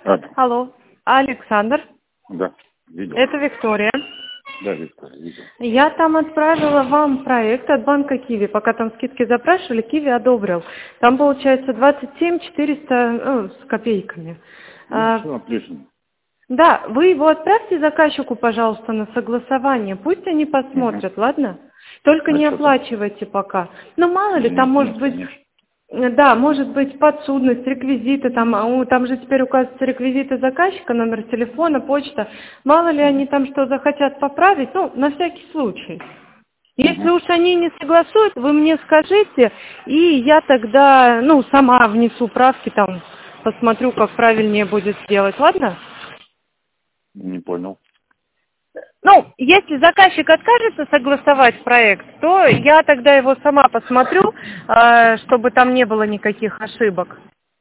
Алло. Алло, Александр, Да, видел. это Виктория. Да, Виктория, видел. Я там отправила вам проект от банка Киви. Пока там скидки запрашивали, Киви одобрил. Там получается 27 400 с копейками. Ну, все отлично. Да, вы его отправьте заказчику, пожалуйста, на согласование. Пусть они Угу. посмотрят, ладно? Только А не что там? оплачивайте пока. Ну, мало ли, там Нет, может нет, быть... конечно. Да, может быть подсудность, реквизиты, там же теперь указываются реквизиты заказчика, номер телефона, почта. Мало ли они там что захотят поправить, ну, на всякий случай. Если Угу. уж они не согласуют, вы мне скажите, и я тогда, сама внесу правки там, посмотрю, как правильнее будет сделать, ладно? Не понял. Ну, если заказчик откажется согласовать проект, то я тогда его сама посмотрю, чтобы там не было никаких ошибок.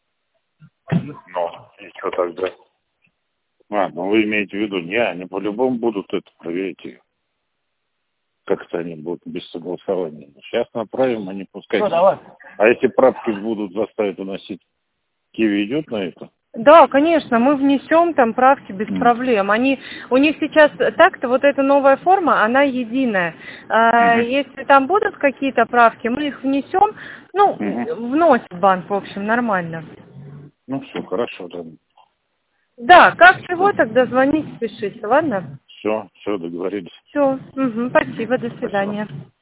Ну, и что тогда? Ну вы имеете в виду, они по-любому будут это проверить. Как-то они будут без согласования. Сейчас направим, они пускай. Ну, давай. А если правки будут заставить уносить, Киви идет на это? Да, конечно, мы внесем там правки без проблем. У них сейчас так-то вот эта новая форма, она единая. Если там будут какие-то правки, мы их внесем, вносит банк, в общем, нормально. Ну все, хорошо, да. Да, как чего, тогда звоните, пишите, ладно? Все, договорились. Все, спасибо, до Спасибо. свидания.